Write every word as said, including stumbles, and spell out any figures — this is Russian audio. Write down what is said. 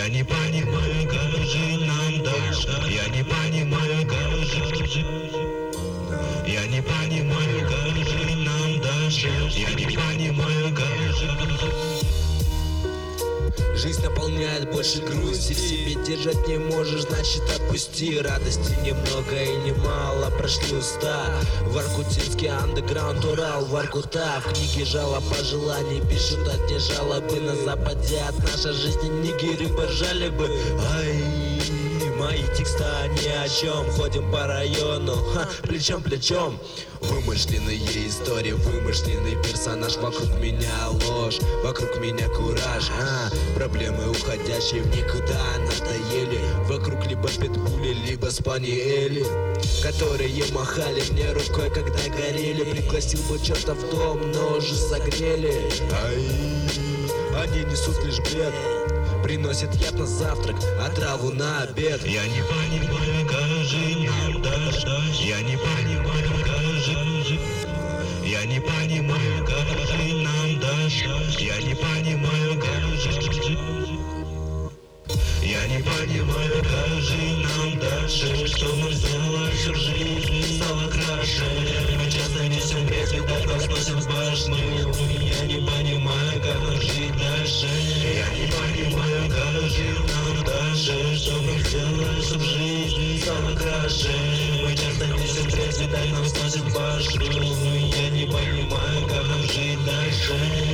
Я не понимаю, как жить нам дальше. Я не понимаю, как жить. Я не понимаю, как жить нам дальше. Я не понимаю, как жить. Жизнь наполняет больше грусти, в себе держать не можешь, значит отпусти. Радости немного и немало, прошли уста. Воркутинский андеграунд, Урал, Воркута. В книге жалоб пожеланий пишут одни жалобы. На западе от нашей жизни нигеры поржали бы. Ай, мои текста ни о чем. Ходим по району, ха, плечом плечом. Вымышленные истории, вымышленный персонаж. Вокруг меня ложь, вокруг меня кураж, а, проблемы, уходящие в никуда, надоели. Вокруг либо питбули, либо спаниели, которые махали мне рукой, когда горели. Пригласил бы черта в дом, но уже согрели. Ай, они несут лишь бред, приносят яд на завтрак, а траву на обед. Я не понимаю, как жить нам дальше. Я не понимаю, как жить. Я не понимаю, как жить нам дальше. Я не понимаю, как жить. Я не понимаю, как жить нам дальше. Что мы сделали, чтобы жизнь стала краше. Мы часто несем бред, видать, нас сносим с башни. Я не понимаю, как нам жить дальше. Я не понимаю, как жить нам дальше. Что мы сделали, чтобы жизнь стала краше. Мы часто несем бред, видать, нас сносим с башни. Я не понимаю, как нам жить дальше.